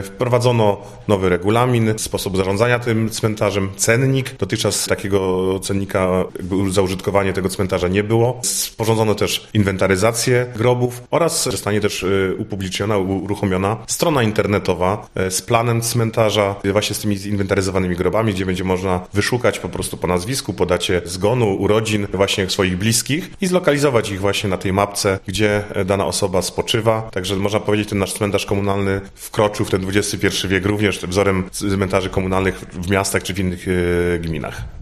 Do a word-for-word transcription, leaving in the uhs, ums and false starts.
Wprowadzono nowy regulamin, sposób zarządzania tym cmentarzem, cennik. Dotychczas takiego cennika, jakby zaużytkowanie tego cmentarza nie było. Sporządzono też inwentaryzację grobów oraz zostanie też upubliczniona, uruchomiona strona internetowa z planem cmentarza, właśnie z tymi zinwentaryzowanymi grobami, gdzie będzie można wyszukać po prostu po nazwisku, po dacie zgonu, urodzin właśnie swoich bliskich i zlokalizować ich właśnie na tej mapce, gdzie dana osoba spoczywa. Także można powiedzieć, ten nasz cmentarz komunalny wkroczył w ten dwudziesty pierwszy wiek również wzorem cmentarzy komunalnych w miastach czy w innych gminach.